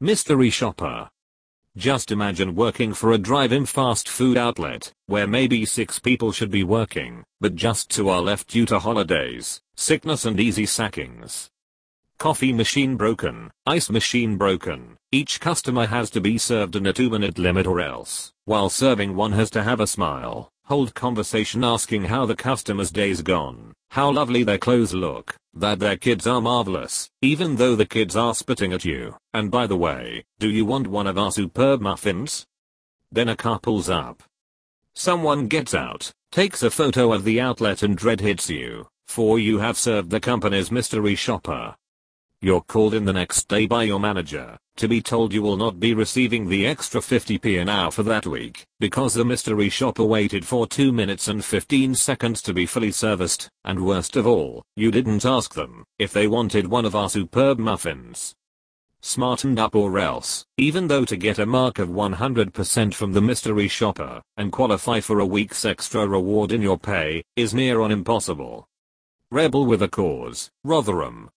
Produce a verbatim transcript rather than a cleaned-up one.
Mystery shopper. Just imagine working for a drive-in fast food outlet, where maybe six people should be working, but just two are left due to holidays, sickness and easy sackings. Coffee machine broken, ice machine broken, each customer has to be served in a two minute limit or else, while serving one has to have a smile, hold conversation asking how the customer's day's gone, how lovely their clothes look, that their kids are marvelous, even though the kids are spitting at you, and by the way, do you want one of our superb muffins? Then a car pulls up. Someone gets out, takes a photo of the outlet and dread hits you, for you have served the company's mystery shopper. You're called in the next day by your manager, to be told you will not be receiving the extra fifty p an hour for that week, because the mystery shopper waited for two minutes and fifteen seconds to be fully serviced, and worst of all, you didn't ask them if they wanted one of our superb muffins. Smartened up or else, even though to get a mark of one hundred percent from the mystery shopper, and qualify for a week's extra reward in your pay, is near on impossible. Rebel with a cause, Rotherham.